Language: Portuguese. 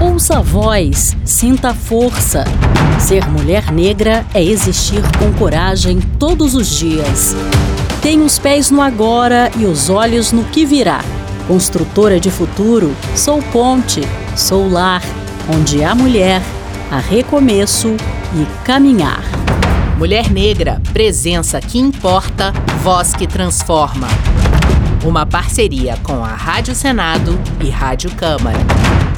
Ouça a voz, sinta a força. Ser mulher negra é existir com coragem todos os dias. Tenho os pés no agora e os olhos no que virá. Construtora de futuro, sou ponte, sou lar, onde há mulher, há recomeço e caminhar. Mulher Negra, presença que importa, voz que transforma. Uma parceria com a Rádio Senado e Rádio Câmara.